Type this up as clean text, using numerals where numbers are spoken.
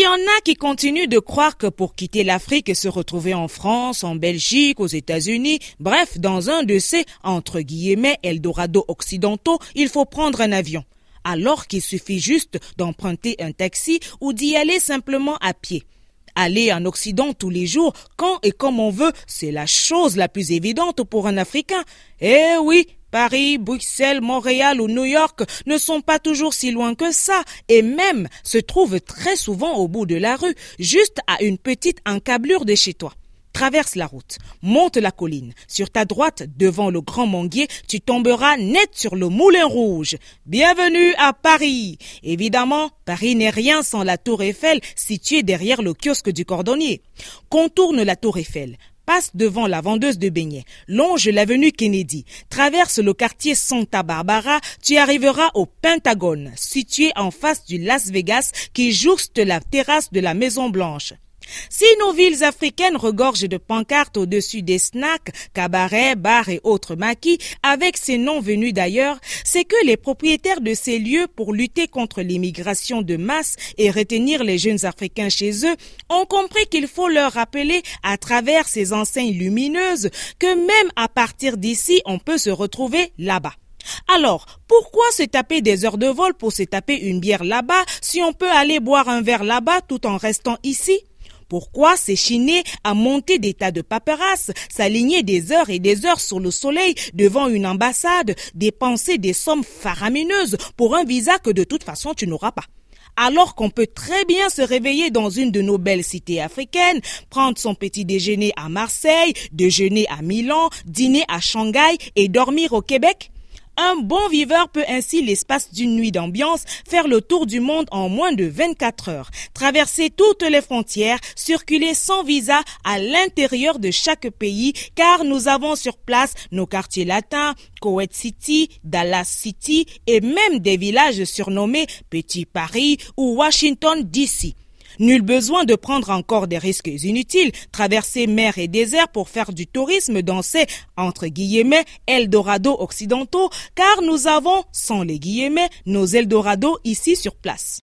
en a qui continuent de croire que pour quitter l'Afrique et se retrouver en France, en Belgique, aux États-Unis, bref, dans un de ces, entre guillemets, Eldorado occidentaux, il faut prendre un avion. Alors qu'il suffit juste d'emprunter un taxi ou d'y aller simplement à pied. Aller en Occident tous les jours, quand et comme on veut, c'est la chose la plus évidente pour un Africain. Eh oui, Paris, Bruxelles, Montréal ou New York ne sont pas toujours si loin que ça et même se trouvent très souvent au bout de la rue, juste à une petite encablure de chez toi. Traverse la route, monte la colline. Sur ta droite, devant le Grand Manguier, tu tomberas net sur le Moulin Rouge. Bienvenue à Paris. Évidemment, Paris n'est rien sans la Tour Eiffel située derrière le kiosque du cordonnier. Contourne la Tour Eiffel. Passe devant la vendeuse de beignets, longe l'avenue Kennedy, traverse le quartier Santa Barbara, tu arriveras au Pentagone, situé en face du Las Vegas qui jouxte la terrasse de la Maison Blanche. Si nos villes africaines regorgent de pancartes au-dessus des snacks, cabarets, bars et autres maquis, avec ces noms venus d'ailleurs, c'est que les propriétaires de ces lieux, pour lutter contre l'immigration de masse et retenir les jeunes Africains chez eux, ont compris qu'il faut leur rappeler, à travers ces enseignes lumineuses, que même à partir d'ici, on peut se retrouver là-bas. Alors, pourquoi se taper des heures de vol pour se taper une bière là-bas si on peut aller boire un verre là-bas tout en restant ici ? Pourquoi s'échiner à monter des tas de paperasses, s'aligner des heures et des heures sur le soleil devant une ambassade, dépenser des sommes faramineuses pour un visa que de toute façon tu n'auras pas? Alors qu'on peut très bien se réveiller dans une de nos belles cités africaines, prendre son petit déjeuner à Marseille, déjeuner à Milan, dîner à Shanghai et dormir au Québec? Un bon viveur peut ainsi, l'espace d'une nuit d'ambiance, faire le tour du monde en moins de 24 heures, traverser toutes les frontières, circuler sans visa à l'intérieur de chaque pays, car nous avons sur place nos quartiers latins, Kuwait City, Dallas City et même des villages surnommés Petit Paris ou Washington DC. Nul besoin de prendre encore des risques inutiles, traverser mer et désert pour faire du tourisme dans ces, entre guillemets, Eldorado occidentaux, car nous avons, sans les guillemets, nos Eldorado ici sur place.